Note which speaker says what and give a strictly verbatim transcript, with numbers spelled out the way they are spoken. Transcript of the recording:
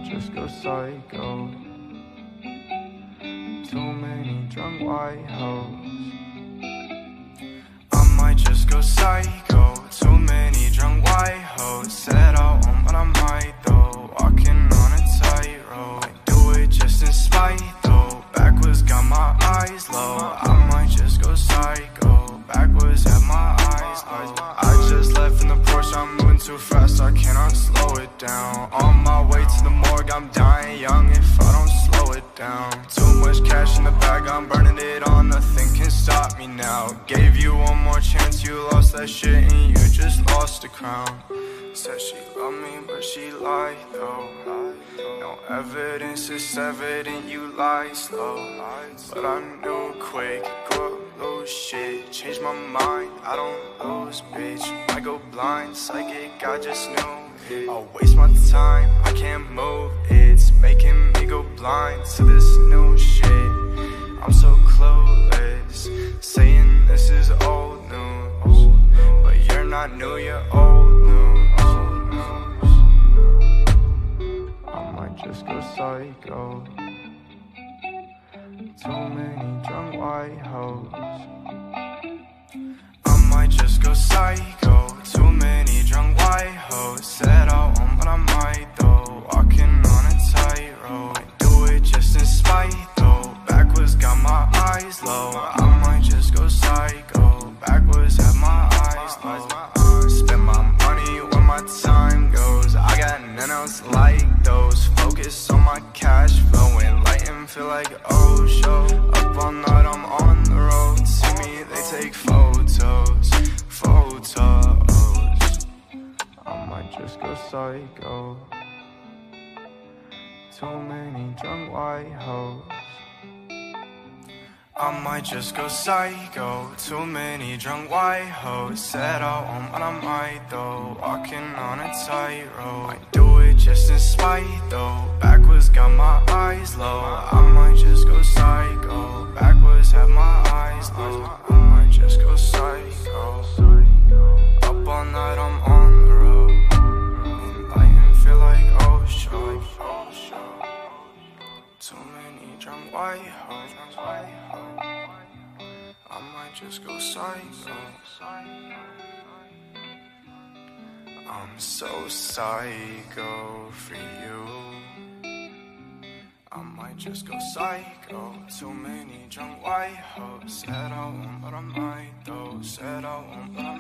Speaker 1: just go psycho. Too many drunk white hoes. I might just go psycho. Too many drunk white hoes. Said I won't, but I might though. Walking on a tightrope. I do it just in spite though. Backwards got my eyes low. I might just go psycho. Backwards have my eyes low. I just left in the Porsche. I'm moving too fast, I cannot slow it down. On my way to the morgue, I'm dying young if I don't slow it down. Too much cash in the bag, I'm burning it all. Nothing can stop me now. Gave you one more chance, you lost that shit and you just lost the crown. Said she loved me, but she lied though. No evidence, it's evident you lied slow. But I knew quick, go up, lose shit. Changed my mind, I don't lose, bitch. I go blind, psychic, I just knew it. I'll waste my time, I can't move. It's making me go blind to this new shit. I'm so clueless, saying this is old news. But you're not new, you're old news. I might just go psycho. Too many drunk white hoes. I might just go psycho. Too many drunk white hoes. Said I won't, but I might though. Walking on a tightrope. I do it just in spite though. Backwards got my eyes low. I might just go psycho. Backwards have my eyes low. Spend my money where my time goes. I got none else like those. Focus on my cash flow. Enlightened, feel like oh show. Up all night, I'm on the road. See me, they take photos. Photos. I might just go psycho. Too many drunk white hoes. I might just go psycho. Too many drunk white hoes. Said I won't, but I might though. Walking on a tightrope. I do it just in spite though. Backwards got my eyes low. I might just go psycho. Backwards have my eyes low. I might just go psycho. Up all night, I'm on the road. Enlightened, feel like oh show. Too many drunk white hoes. I might just go psycho. I'm so psycho for you. I might just go psycho. Too many drunk white hoes. Said I won't, but I might though. Said I won't, but I